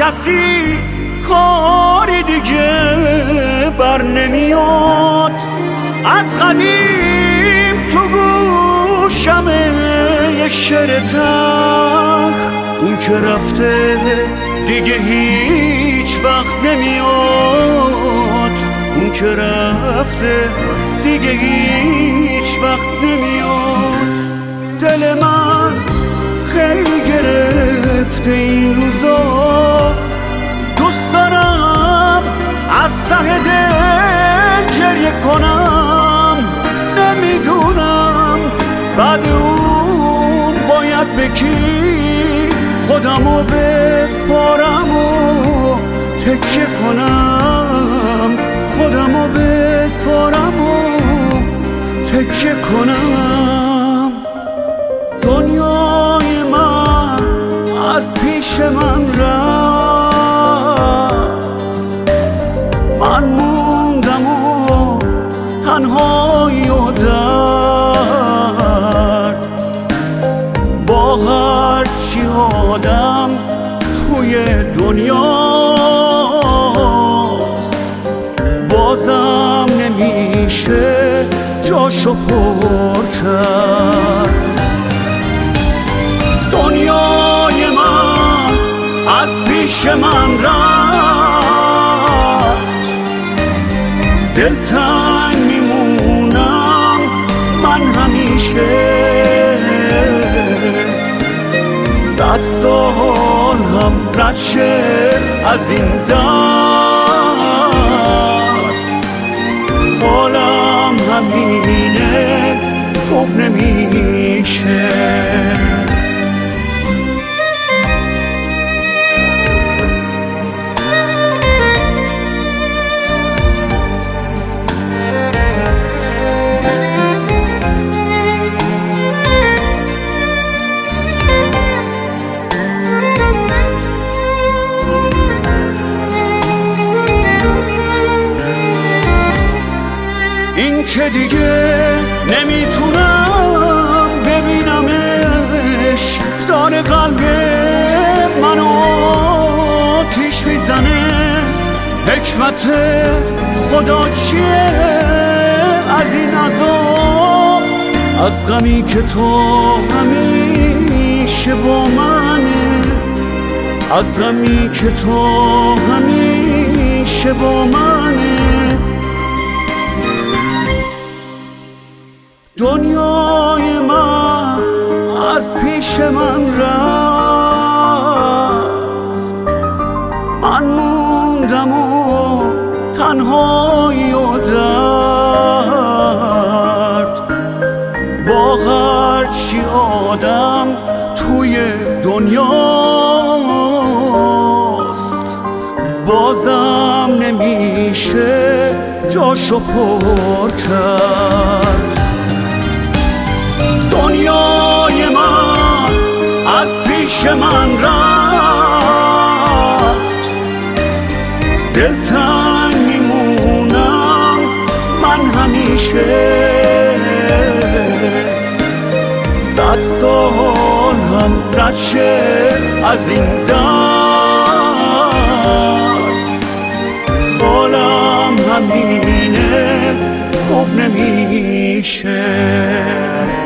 کسی کاری دیگه بر نمیاد. از قدیم تو گوشم یه شعر تلخ، اون که رفته دیگه هیچ وقت نمیاد. اون که رفته دیگه هیچ وقت نمیاد. دل من خیلی گرفته این روزا، دوست دارم از ته دل گریه کنم. نمیدونم بعد اون باید به کی خودمو بسپارم و تکیه کنم. خودمو بسپارم و تکیه کنم. دنیای من از پیش من رفت، من موندم و تنهایی و درد. با هرچی آدم توی دنیاست، بازم نمیشه جاشو پر کرد. دنیای من از پیش من رفت، دلتنگ میمونم من همیشه. 100 سال هم رد شه از این درد، حالم همینه خوب نمیشه. این که دیگه نمیتونم ببینمش، داره قلب منو آتیش میزنه. حکمت خدا چیه از این عذاب؟ از غمی که تو همیشه با منه، از غمی که تو همیشه با منه. دنیای من از پیش من رفت، من موندم و تنهایی و درد. با هرچی آدم توی دنیاست، بازم نمیشه جاشو پر کرد. دنیای من از پیش من رفت، دلتنگ میمونم من همیشه. 100 سال هم رد شه از این درد، حالم همینه خوب نمیشه.